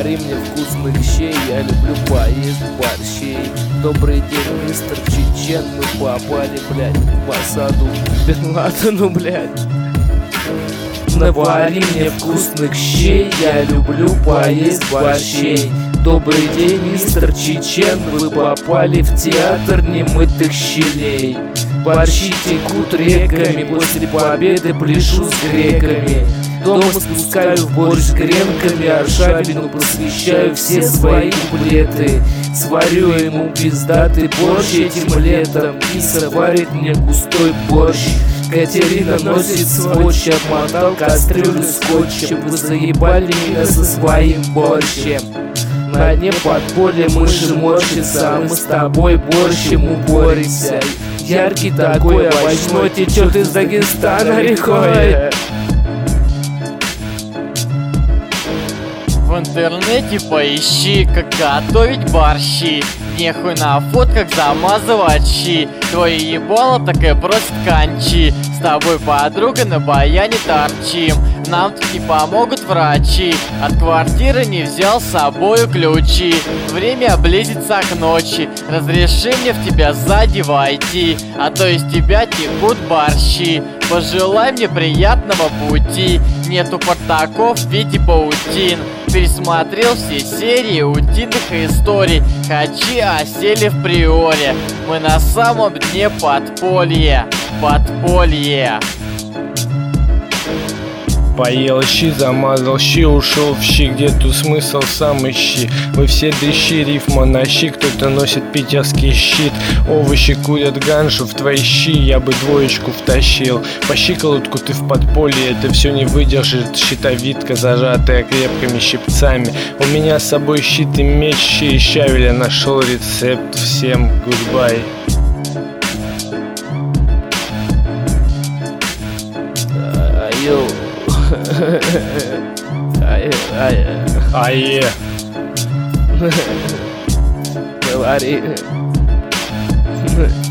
Навари мне вкусных щей, я люблю поесть борщей. Добрый день, мистер Чечен, мы попали, блядь, по саду Бен Ладену, блядь. Навари мне вкусных щей, я люблю поесть борщей. Добрый день, мистер Чечен, вы попали в театр немытых щелей. Борщи текут реками, после победы пляшу с греками. Дома спускаю в борщ с гренками, Аршавину посвящаю все свои куплеты. Сварю ему пиздатый борщ этим летом, киса варит мне густой борщ. Катерина носит сводч, обмотал кастрюлю скотчем. Вы заебали меня со своим борщем. На дне подполья мыши морщится, а мы с тобой борщем упоримся. Яркий такой, овощной, течет из Дагестана рекой. В интернете поищи, как готовить борщи. Нехуй на фотках замазывать щи. Твое ебало такая просто кончи. С тобой, подруга, на баяне торчим. Нам тут не помогут врачи. От квартиры не взял с собою ключи. Время близится к ночи. Разреши мне в тебя сзади войти, а то из тебя текут борщи. Пожелай мне приятного пути. Нету портаков в виде паутин. Пересмотрел все серии утиных историй. Хачи осели в приоре. Мы на самом дне подполья. Подполье. Поел щи, замазал щи, ушел в щи, где тут смысл, сам ищи. Вы все дрищи, рифма на щи, кто-то носит питерский щит. Овощи курят ганшу, в твои щи я бы двоечку втащил. По щиколотку ты в подполье, это все не выдержит щитовидка, зажатая крепкими щипцами. У меня с собой щит и меч, щи и щавеля, нашел рецепт. Всем гудбай. Йоу. Ае. Говори.